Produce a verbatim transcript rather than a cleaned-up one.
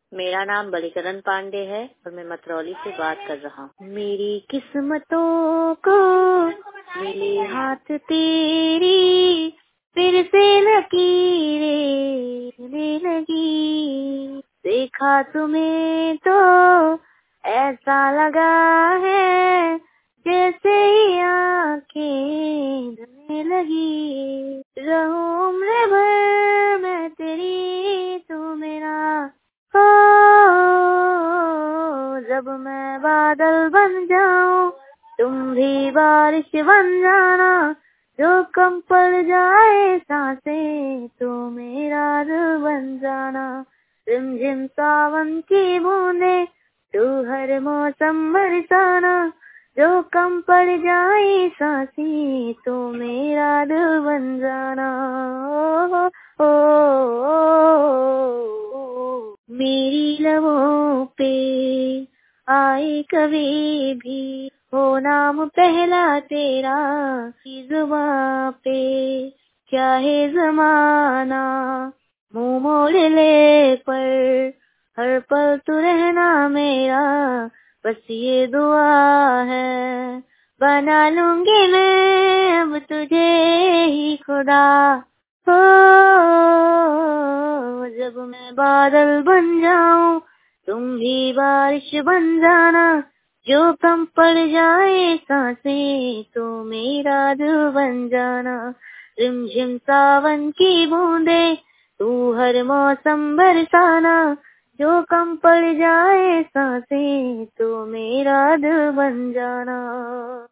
मेरा नाम बलिकरण पांडे है और मैं मथरौली से बात कर रहा हूँ। मेरी किस्मतों को मिली हाथ तेरी, फिर से लकीरें चलने लगी। देखा तुम्हें तो ऐसा लगा है जैसे ही आंखें धोने लगी। रहूं उम्र भर मैं तेरी, तू मेरा हो। जब मैं बादल बन जाऊं तुम भी बारिश बन जाना। जो कम पड़ जाए सांसें तो मेरा दिल बन जाना। रिमझिम सावन की बूंदे तू हर मौसम बरसाना। जो कम पड़ जाए सांसें तो मेरा दिल बन जाना। ओ, ओ, ओ, ओ, मेरी लबों पे आए कभी भी हो नाम पहला तेरा, जुबां पे चाहे जमाना मुंह मोड़ ले, पर हर पल तू रहना मेरा, बस ये दुआ है। बना लूंगी मैं अब तुझे ही खुदा हो। जब मैं बादल बन जाऊं तुम भी बारिश बन जाना। जो कम पड़ जाए सांसें तो मेरा दिल बन जाना। रिमझिम सावन की बूंदे तू हर मौसम बरसाना। जो कम पड़ जाए सांसें तो मेरा दिल बन जाना।